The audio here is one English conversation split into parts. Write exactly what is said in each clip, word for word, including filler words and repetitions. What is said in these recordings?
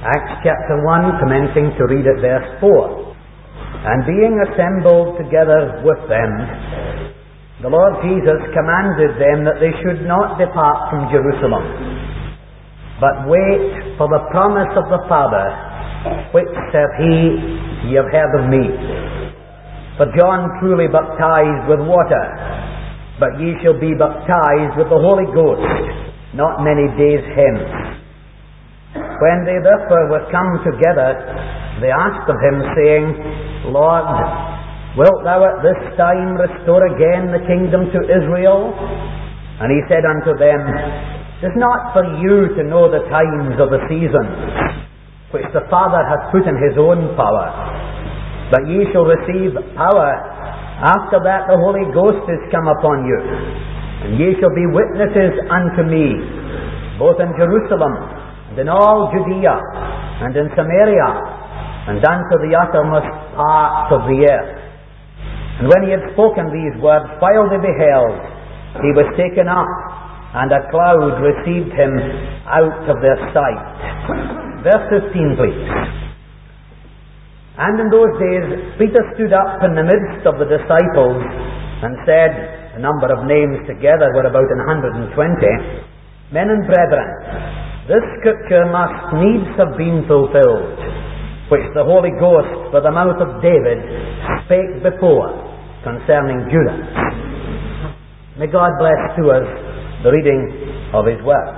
Acts chapter one, commencing to read at verse four. And being assembled together with them, the Lord Jesus commanded them that they should not depart from Jerusalem, but wait for the promise of the Father, which saith he, Ye have heard of me. For John truly baptized with water, but ye shall be baptized with the Holy Ghost not many days hence. When they therefore were come together, they asked of him, saying, Lord, wilt thou at this time restore again the kingdom to Israel? And he said unto them, It is not for you to know the times or the seasons, which the Father hath put in his own power, but ye shall receive power after that the Holy Ghost is come upon you, and ye shall be witnesses unto me, both in Jerusalem, and in all Judea, and in Samaria, and unto the uttermost part of the earth. And when he had spoken these words, while they beheld, he was taken up, and a cloud received him out of their sight. Verse fifteen, please. And in those days Peter stood up in the midst of the disciples, and said, the number of names together were about an hundred and twenty, Men and brethren, this scripture must needs have been fulfilled, which the Holy Ghost by the mouth of David spake before concerning Judas. May God bless to us the reading of his word.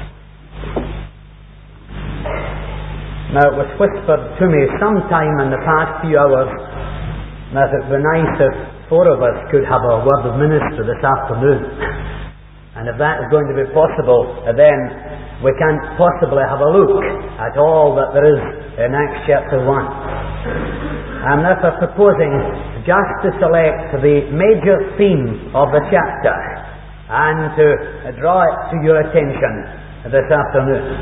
Now, it was whispered to me sometime in the past few hours that it would be nice if four of us could have a word of ministry this afternoon. And if that is going to be possible, then we can't possibly have a look at all that there is in Acts chapter one. I'm therefore proposing just to select the major theme of the chapter and to draw it to your attention this afternoon.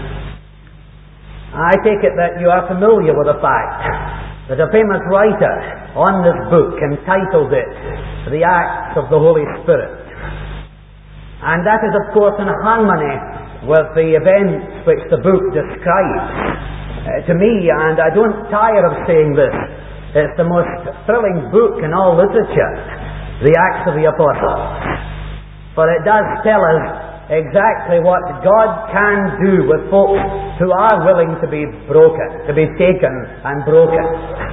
I take it that you are familiar with the fact that a famous writer on this book entitled it The Acts of the Holy Spirit. And that is, of course, in harmony with the events which the book describes. Uh, to me, and I don't tire of saying this, it's the most thrilling book in all literature, the Acts of the Apostles. For it does tell us exactly what God can do with folks who are willing to be broken, to be taken and broken.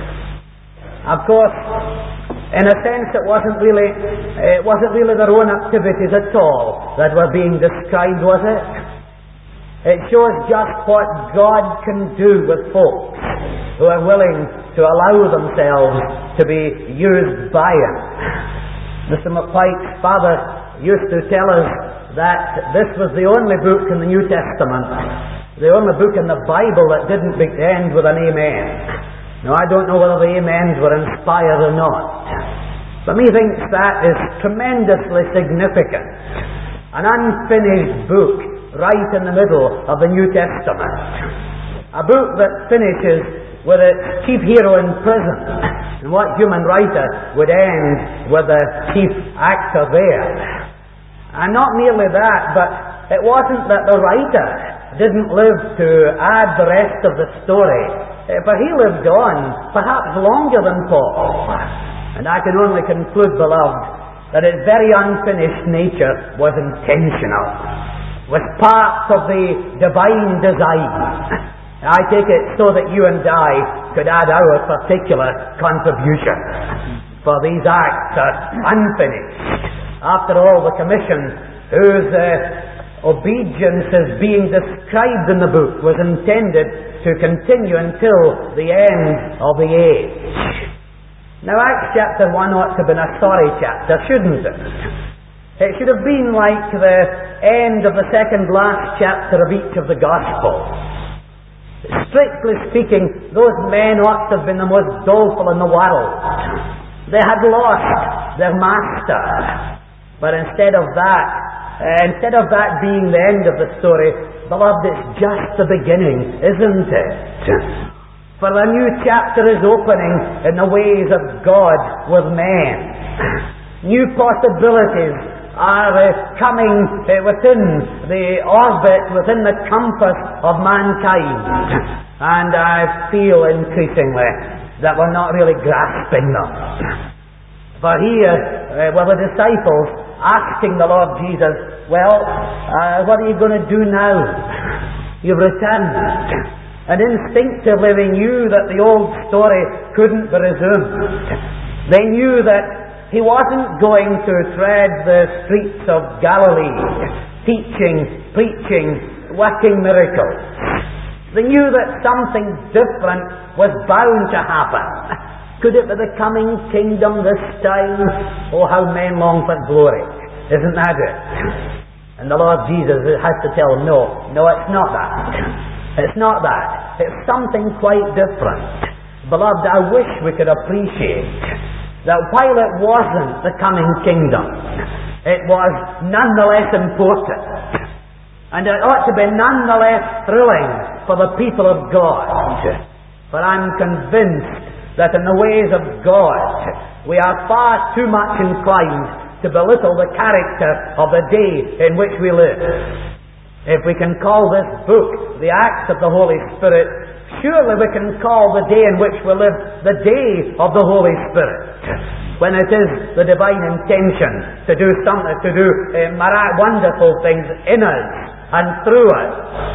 Of course, in a sense, it wasn't really, it wasn't really their own activities at all that were being described, was it? It shows just what God can do with folks who are willing to allow themselves to be used by Him. Mister McPike's father used to tell us that this was the only book in the New Testament, the only book in the Bible that didn't end with an amen. Now, I don't know whether the amens were inspired or not, but methinks that is tremendously significant. An unfinished book right in the middle of the New Testament. A book that finishes with its chief hero in prison, and what human writer would end with the chief actor there. And not merely that, but it wasn't that the writer didn't live to add the rest of the story, for he lived on perhaps longer than Paul. And I can only conclude, beloved, that his very unfinished nature was intentional, was part of the divine design. I take it so that you and I could add our particular contribution. For these acts are unfinished. After all, the commission whose uh, obedience is being described in the book was intended to continue until the end of the age. Now, Acts chapter one ought to have been a sorry chapter, shouldn't it? It should have been like the end of the second last chapter of each of the Gospels. Strictly speaking, those men ought to have been the most doleful in the world. They had lost their master. But instead of that, uh, instead of that being the end of the story, beloved, it's just the beginning, isn't it? For a new chapter is opening in the ways of God with men. New possibilities are uh, coming uh, within the orbit, within the compass of mankind. And I feel increasingly that we're not really grasping them. For here uh, were the disciples asking the Lord Jesus, well, uh, what are you going to do now? You've returned. And instinctively they knew that the old story couldn't be resumed. They knew that he wasn't going to tread the streets of Galilee, teaching, preaching, working miracles. They knew that something different was bound to happen. Could it be the coming kingdom this time? Oh, how men long for glory. Isn't that it? And the Lord Jesus has to tell them, no, no, it's not that. It's not that. It's something quite different. Beloved, I wish we could appreciate that while it wasn't the coming kingdom, it was nonetheless important. And it ought to be nonetheless thrilling for the people of God. For I'm convinced that in the ways of God, we are far too much inclined to belittle the character of the day in which we live. If we can call this book the Acts of the Holy Spirit, surely we can call the day in which we live the day of the Holy Spirit, when it is the divine intention to do something, to do uh, wonderful things in us and through us.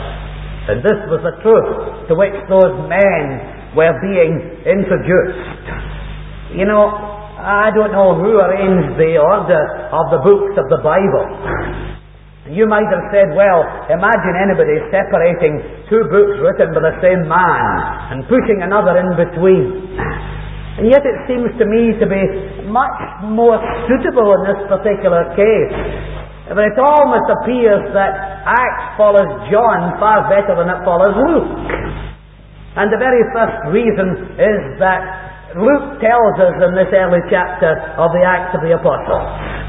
And this was the truth to which those men were being introduced. You know, I don't know who arranged the order of the books of the Bible. You might have said, well, imagine anybody separating two books written by the same man and putting another in between. And yet it seems to me to be much more suitable in this particular case. But it almost appears that Acts follows John far better than it follows Luke. And the very first reason is that Luke tells us in this early chapter of the Acts of the Apostles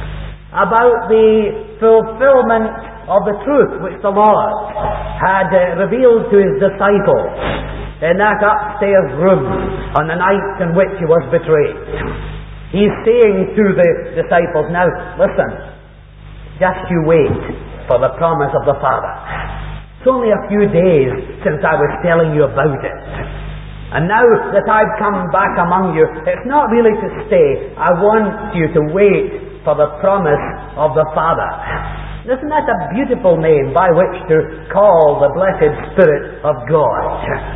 about the fulfillment of the truth which the Lord had uh, revealed to his disciples in that upstairs room on the night in which he was betrayed. He's saying to the disciples, now listen, just you wait for the promise of the Father. It's only a few days since I was telling you about it. And now that I've come back among you, it's not really to stay. I want you to wait for the promise of the Father. Isn't that a beautiful name by which to call the blessed Spirit of God?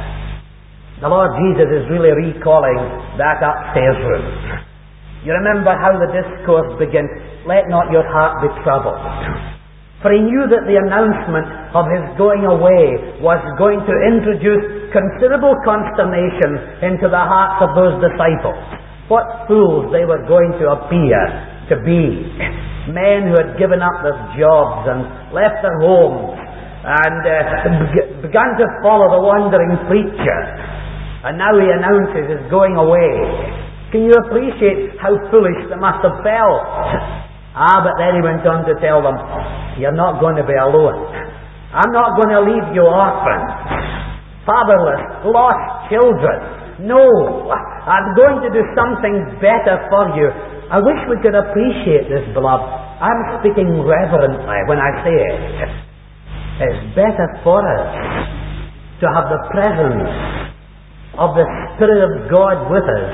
The Lord Jesus is really recalling that upstairs room. You remember how the discourse begins, let not your heart be troubled. For he knew that the announcement of his going away was going to introduce considerable consternation into the hearts of those disciples. What fools they were going to appear to be. Men who had given up their jobs and left their homes and uh, begun to follow the wandering preacher. And now he announces his going away. Can you appreciate how foolish they must have felt? Ah, but then he went on to tell them, you're not going to be alone. I'm not going to leave you orphans, fatherless, lost children. No, I'm going to do something better for you. I wish we could appreciate this, beloved. I'm speaking reverently when I say it. It's better for us to have the presence of the Spirit of God with us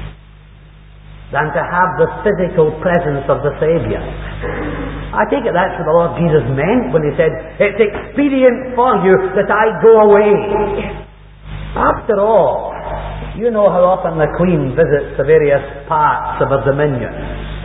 than to have the physical presence of the Saviour. I take it that's what the Lord Jesus meant when he said, it's expedient for you that I go away. After all, you know how often the Queen visits the various parts of her dominions.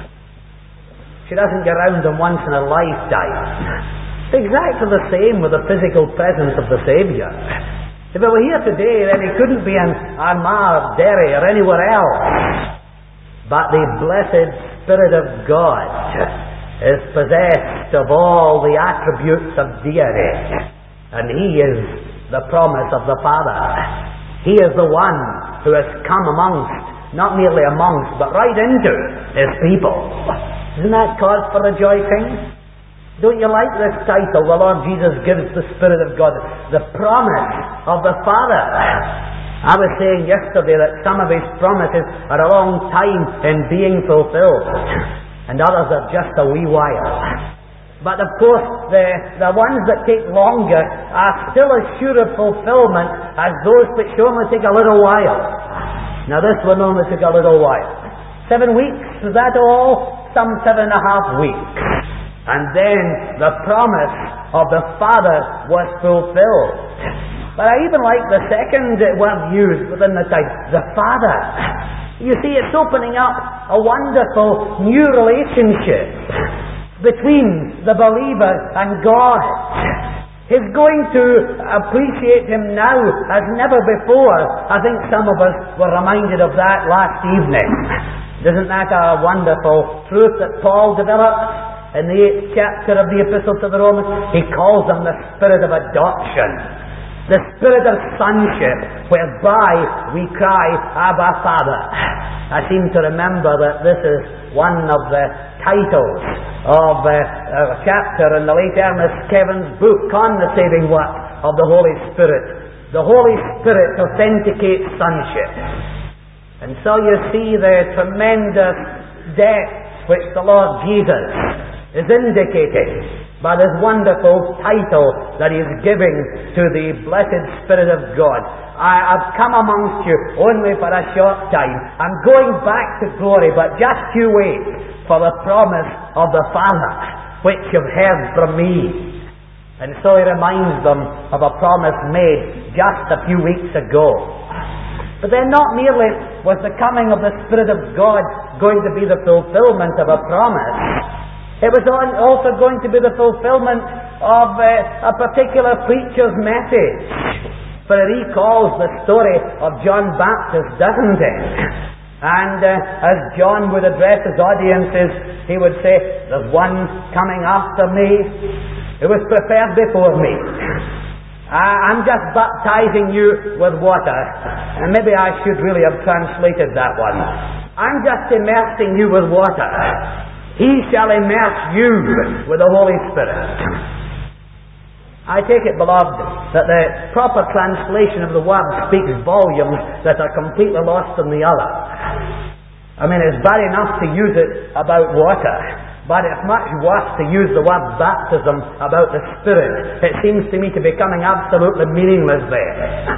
She doesn't get round them once in a lifetime. It's exactly the same with the physical presence of the Saviour. If he were here today, then he couldn't be in Armagh, Derry, or anywhere else. But the blessed Spirit of God is possessed of all the attributes of deity. And he is the promise of the Father. He is the one who has come amongst, not merely amongst, but right into his people. Isn't that cause for rejoicing? Don't you like this title the Lord Jesus gives the Spirit of God? The promise of the Father. I was saying yesterday that some of his promises are a long time in being fulfilled. and others are just a wee while. But of course, the, the ones that take longer are still as sure of fulfillment as those which only take a little while. Now this one only took a little while. Seven weeks, was that all? Some seven and a half weeks. And then the promise of the Father was fulfilled. But I even like the second word used within the time, the Father. You see, it's opening up a wonderful new relationship between the believer and God. He's going to appreciate Him now as never before. I think some of us were reminded of that last evening. Isn't that a wonderful truth that Paul developed in the eighth chapter of the Epistle to the Romans? He calls them the spirit of adoption, the spirit of sonship, whereby we cry, Abba, Father. I seem to remember that this is one of the titles of uh, a chapter in the late Ernest Kevin's book on the saving work of the Holy Spirit. The Holy Spirit authenticates sonship. And so you see the tremendous depth which the Lord Jesus is indicating by this wonderful title that He is giving to the blessed Spirit of God. I have come amongst you only for a short time. I'm going back to glory, but just you wait for the promise of the Father, which you've heard from me. And so He reminds them of a promise made just a few weeks ago. But then not merely was the coming of the Spirit of God going to be the fulfillment of a promise, it was also going to be the fulfillment of uh, a particular preacher's message. For he recalls the story of John Baptist, doesn't he? And uh, as John would address his audiences, he would say, there's one coming after me who was preferred before me. I'm just baptizing you with water. And maybe I should really have translated that one. I'm just immersing you with water. He shall immerse you with the Holy Spirit. I take it, beloved, that the proper translation of the word speaks volumes that are completely lost in the other. I mean, it's bad enough to use it about water, but it's much worse to use the word baptism about the Spirit. It seems to me to be becoming absolutely meaningless there.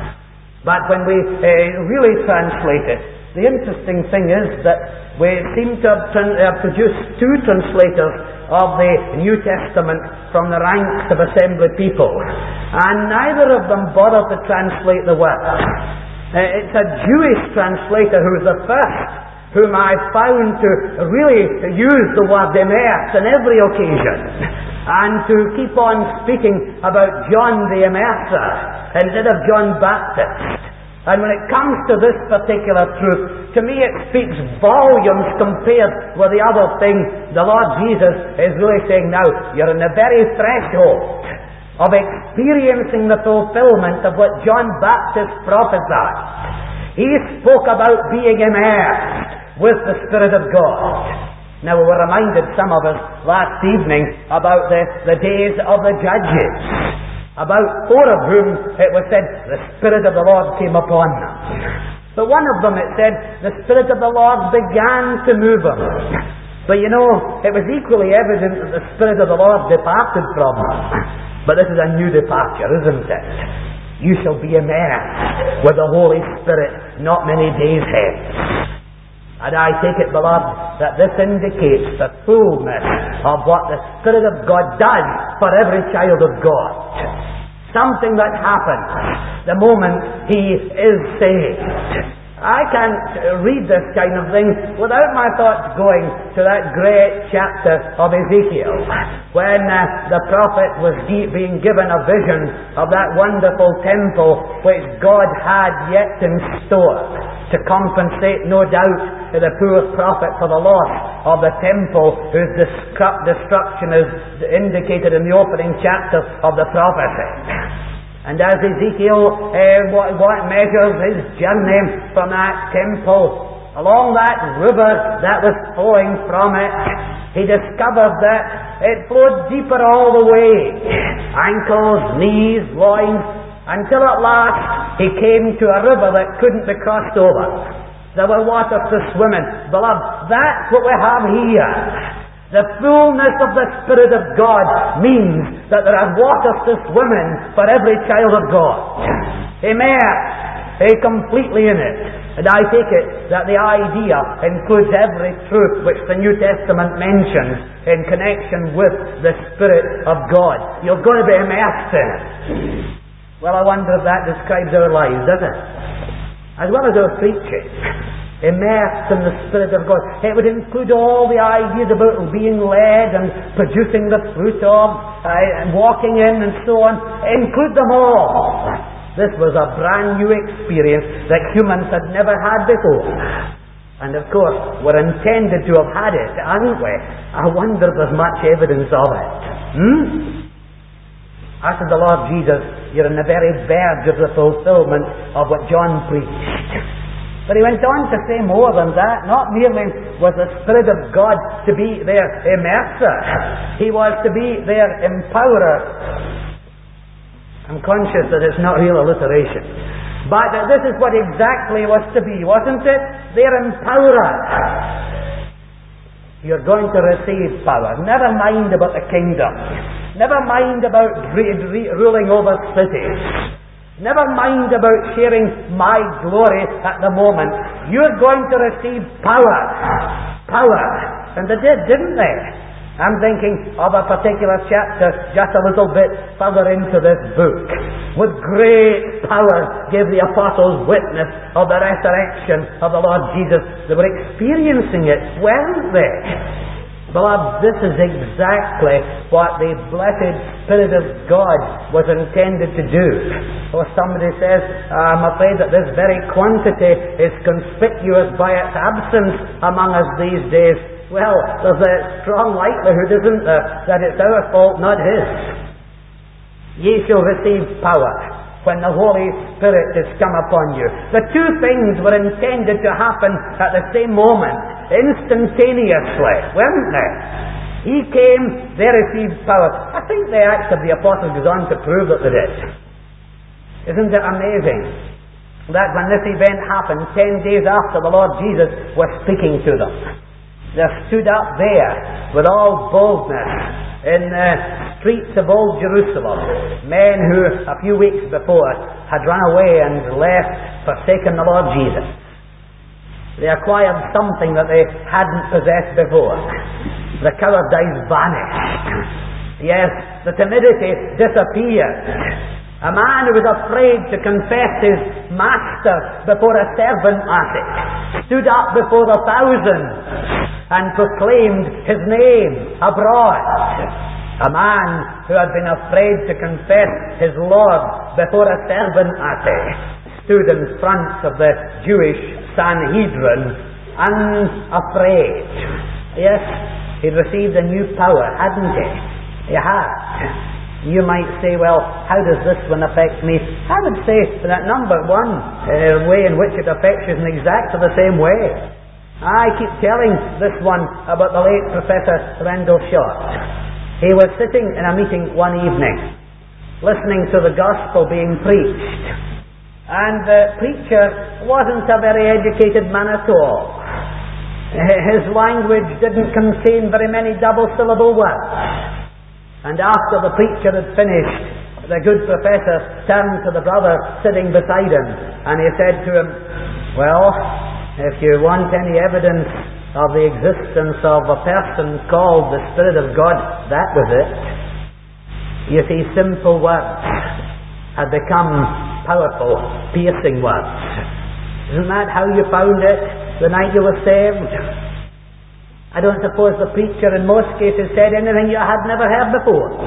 But when we uh, really translate it, the interesting thing is that we seem to have tran- uh, produced two translators of the New Testament from the ranks of assembly people, and neither of them bother to translate the word. Uh, it's a Jewish translator who was the first whom I found to really use the word immerse on every occasion, and to keep on speaking about John the Immerser instead of John Baptist. And when it comes to this particular truth, to me it speaks volumes compared with the other thing. The Lord Jesus is really saying, now, you're in the very threshold of experiencing the fulfillment of what John Baptist prophesied. He spoke about being immersed with the Spirit of God. Now, we were reminded, some of us, last evening about the, the days of the judges, about four of whom it was said the Spirit of the Lord came upon them. But one of them, it said, the Spirit of the Lord began to move them. But you know, it was equally evident that the Spirit of the Lord departed from them. But this is a new departure, isn't it? You shall be immersed with the Holy Spirit not many days hence. And I take it, beloved, that this indicates the fullness of what the Spirit of God does for every child of God. Something that happens the moment he is saved. I can't read this kind of thing without my thoughts going to that great chapter of Ezekiel, when uh, the prophet was ge- being given a vision of that wonderful temple which God had yet in store to compensate, no doubt, to the poor prophet for the loss of the temple, whose destruction is indicated in the opening chapter of the prophecy. And as Ezekiel uh, what, what measures his journey from that temple along that river that was flowing from it, he discovered that it flowed deeper all the way, ankles, knees, loins, until at last he came to a river that couldn't be crossed over. There were waters to swim in. Beloved, that's what we have here. The fullness of the Spirit of God means that there are waters to swim in for every child of God. Immersed completely in it. And I take it that the idea includes every truth which the New Testament mentions in connection with the Spirit of God. You're going to be immersed in it. Well, I wonder if that describes our lives, does it? As well as our preaching. Immersed in the Spirit of God. It would include all the ideas about being led and producing the fruit of, uh, and walking in and so on. Include them all. This was a brand new experience that humans had never had before. And of course, we're intended to have had it, aren't we? I wonder if there's much evidence of it. Hmm? After the Lord Jesus, you're on the very verge of the fulfillment of what John preached. But he went on to say more than that. Not merely was the Spirit of God to be their immerser. He was to be their empowerer. I'm conscious that it's not real alliteration. But this is what exactly was to be, wasn't it? Their empowerer. You're going to receive power. Never mind about the kingdom. Never mind about re- re- ruling over cities. Never mind about sharing my glory at the moment. You're going to receive power. Power. And they did, didn't they? I'm thinking of a particular chapter just a little bit further into this book. With great power gave the apostles witness of the resurrection of the Lord Jesus. They were experiencing it, weren't they? Beloved, this is exactly what the blessed Spirit of God was intended to do. Or somebody says, I'm afraid that this very quantity is conspicuous by its absence among us these days. Well, there's a strong likelihood, isn't there, that it's our fault, not His. Ye shall receive power when the Holy Spirit is come upon you. The two things were intended to happen at the same moment, instantaneously, weren't they? He came, they received power. I think the Acts of the Apostles goes on to prove that they did. Isn't it amazing that when this event happened, ten days after the Lord Jesus was speaking to them, they stood up there with all boldness in the streets of old Jerusalem. Men who a few weeks before had run away and left, forsaken the Lord Jesus. They acquired something that they hadn't possessed before. The cowardice vanished. Yes, the timidity disappeared. A man who was afraid to confess his master before a servant at it stood up before the thousands and proclaimed his name abroad. A man who had been afraid to confess his Lord before a servant at it stood in front of the Jewish Sanhedrin unafraid. Yes, he'd received a new power, hadn't he? He had. You might say, well, how does this one affect me? I would say that number one uh, way in which it affects you is in exactly the same way. I keep telling this one about the late Professor Rendell Short. He was sitting in a meeting one evening, listening to the gospel being preached. And the preacher wasn't a very educated man at all. His language didn't contain very many double-syllable words. And after the preacher had finished, the good professor turned to the brother sitting beside him, and he said to him, well, if you want any evidence of the existence of a person called the Spirit of God, that was it. You see, simple words had become powerful, piercing words. Isn't that how you found it the night you were saved? I don't suppose the preacher in most cases said anything you had never heard before.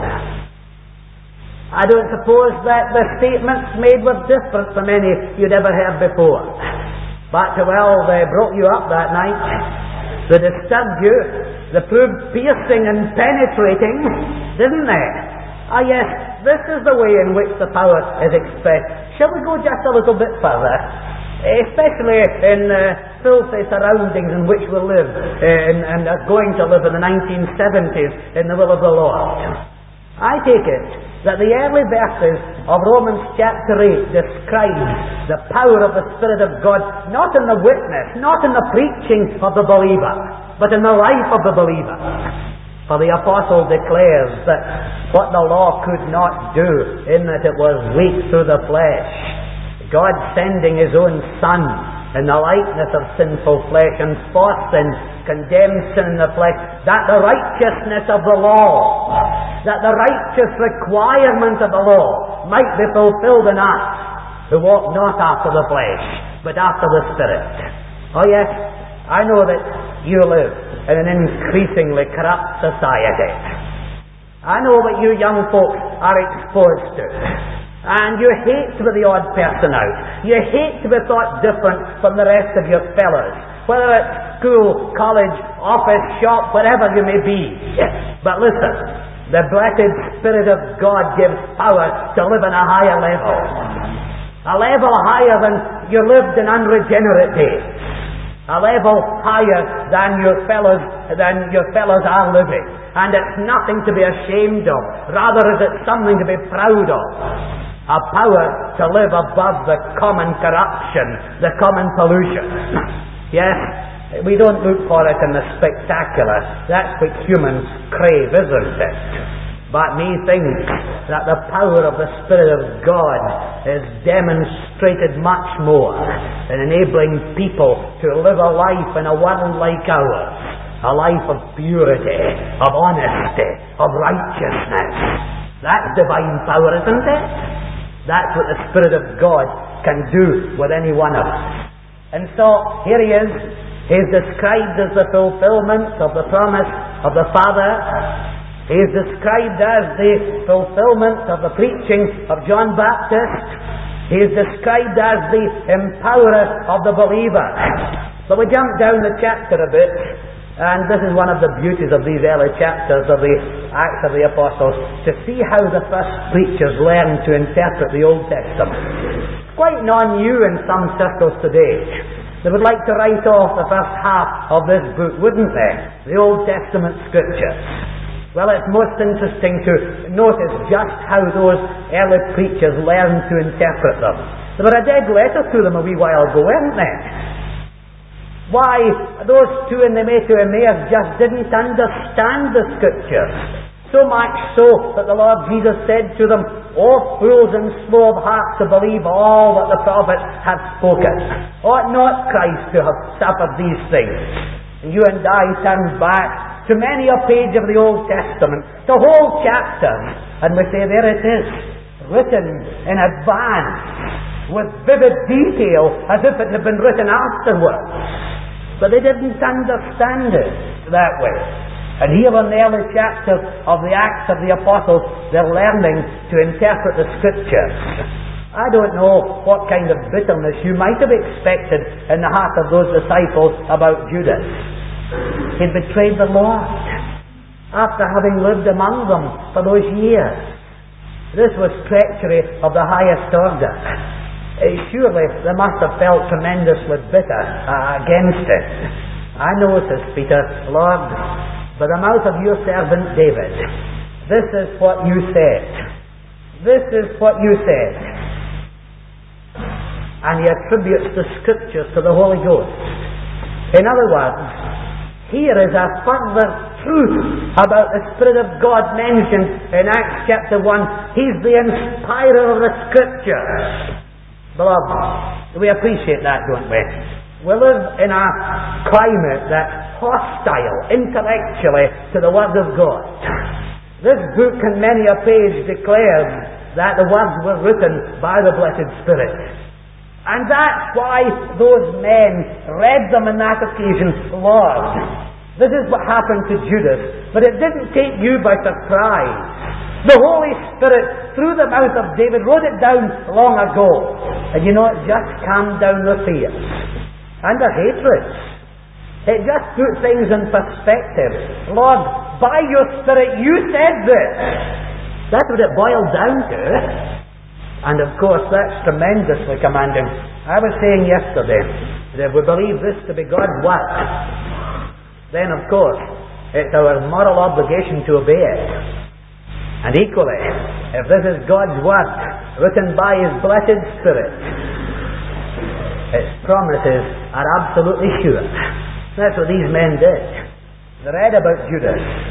I don't suppose that the statements made were different from any you'd ever heard before. But, well, they brought you up that night. They disturbed you. They proved piercing and penetrating, didn't they? Ah, yes, this is the way in which the power is expressed. Shall we go just a little bit further? Especially in the uh, filthy surroundings in which we live uh, and, and are going to live in the nineteen seventies in the will of the Lord. I take it that the early verses of Romans chapter eight describe the power of the Spirit of God not in the witness, not in the preaching of the believer, but in the life of the believer. For the apostle declares that what the law could not do, in that it was weak through the flesh, God sending His own Son in the likeness of sinful flesh, and for sin, condemned sin in the flesh, that the righteousness of the law, that the righteous requirement of the law might be fulfilled in us, who walk not after the flesh, but after the Spirit. Oh yes, I know that you live in an increasingly corrupt society. I know what you young folks are exposed to. And you hate to be the odd person out. You hate to be thought different from the rest of your fellows. Whether it's school, college, office, shop, wherever you may be. But listen, the blessed Spirit of God gives power to live in a higher level. A level higher than you lived in unregenerate days. A level higher than your fellows than your fellows are living. And it's nothing to be ashamed of. Rather is it something to be proud of. A power to live above the common corruption, the common pollution. Yes, we don't look for it in the spectacular. That's what humans crave, isn't it? But methinks that the power of the Spirit of God is demonstrated much more in enabling people to live a life in a world like ours. A life of purity, of honesty, of righteousness. That's divine power, isn't it? That's what the Spirit of God can do with any one of us. And so, here He is. He is described as the fulfillment of the promise of the Father. He is described as the fulfillment of the preaching of John Baptist. He is described as the empowerer of the believer. But we jump down the chapter a bit, and this is one of the beauties of these early chapters of the Acts of the Apostles, to see how the first preachers learned to interpret the Old Testament. Quite non-new in some circles today. They would like to write off the first half of this book, wouldn't they? The Old Testament Scriptures. Well, it's most interesting to notice just how those early preachers learned to interpret them. They were a dead letter to them a wee while ago, weren't they? Why, those two in the way to Emmaus just didn't understand the Scriptures. So much so that the Lord Jesus said to them, "O fools and slow of heart to believe all that the prophets have spoken. Ought not Christ to have suffered these things?" And you and I turn back to many a page of the Old Testament, the whole chapter, and we say, there it is, written in advance, with vivid detail, as if it had been written afterwards. But they didn't understand it that way. And here in the early chapters of the Acts of the Apostles, they're learning to interpret the Scriptures. I don't know what kind of bitterness you might have expected in the heart of those disciples about Judas. He betrayed the Lord after having lived among them for those years. This was treachery of the highest order. Uh, surely they must have felt tremendously bitter uh, against it. "I know," says Peter, "Lord, by the mouth of your servant David, this is what you said. This is what you said." And he attributes the Scriptures to the Holy Ghost. In other words, here is a further truth about the Spirit of God mentioned in Acts chapter one. He's the inspirer of the Scriptures. Beloved, we appreciate that, don't we? We live in a climate that's hostile intellectually to the Word of God. This book in many a page declares that the words were written by the blessed Spirit. And that's why those men read them on that occasion, "Lord, this is what happened to Judas." But it didn't take you by surprise. The Holy Spirit, through the mouth of David, wrote it down long ago. And you know, it just calmed down their fears and their hatreds. It just put things in perspective. "Lord, by your Spirit you said this." That's what it boiled down to. And of course, that's tremendously commanding. I was saying yesterday that if we believe this to be God's Word, then of course, it's our moral obligation to obey it. And equally, if this is God's Word, written by His blessed Spirit, its promises are absolutely sure. That's what these men did. They read about Judas.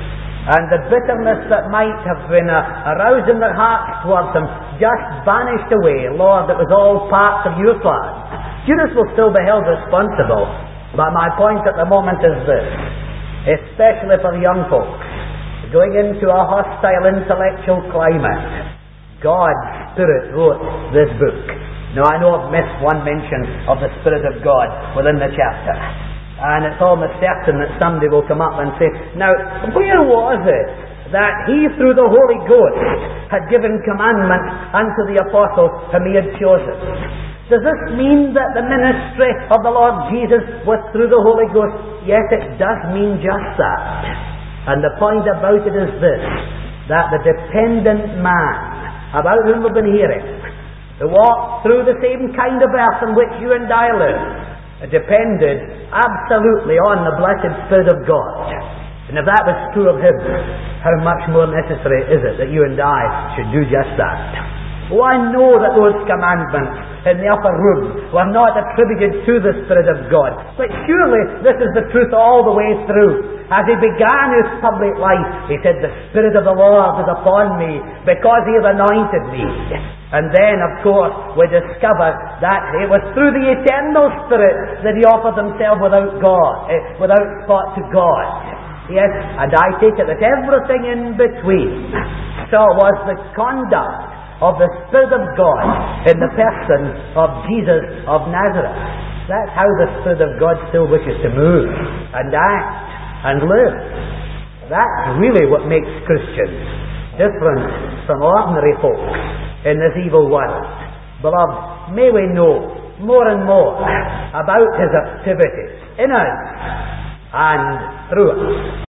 and the bitterness that might have been uh, aroused in their hearts towards him just vanished away. Lord, it was all part of your plan. Judas will still be held responsible, but my point at the moment is this, especially for the young folks, going into a hostile intellectual climate, God's Spirit wrote this book. Now, I know I've missed one mention of the Spirit of God within the chapter, and it's almost certain that somebody will come up and say, now, where was it that he, through the Holy Ghost, had given commandments unto the apostles whom he had chosen? Does this mean that the ministry of the Lord Jesus was through the Holy Ghost? Yes, it does mean just that. And the point about it is this, that the dependent man, about whom we've been hearing, who walked through the same kind of earth in which you and I live, depended absolutely on the blessed Spirit of God. And if that was true of him, how much more necessary is it that you and I should do just that? Oh, I know that those commandments in the upper room were not attributed to the Spirit of God, but surely this is the truth all the way through. As he began his public life, he said, the Spirit of the Lord is upon me because he has anointed me. And then, of course, we discover that it was through the eternal Spirit that he offered himself without God, eh, without spot to God. Yes, and I take it that everything in between so was the conduct of the Spirit of God in the person of Jesus of Nazareth. That's how the Spirit of God still wishes to move and act and live. That's really what makes Christians different from ordinary folks in this evil world. Beloved, may we know more and more about his activities in us and through us.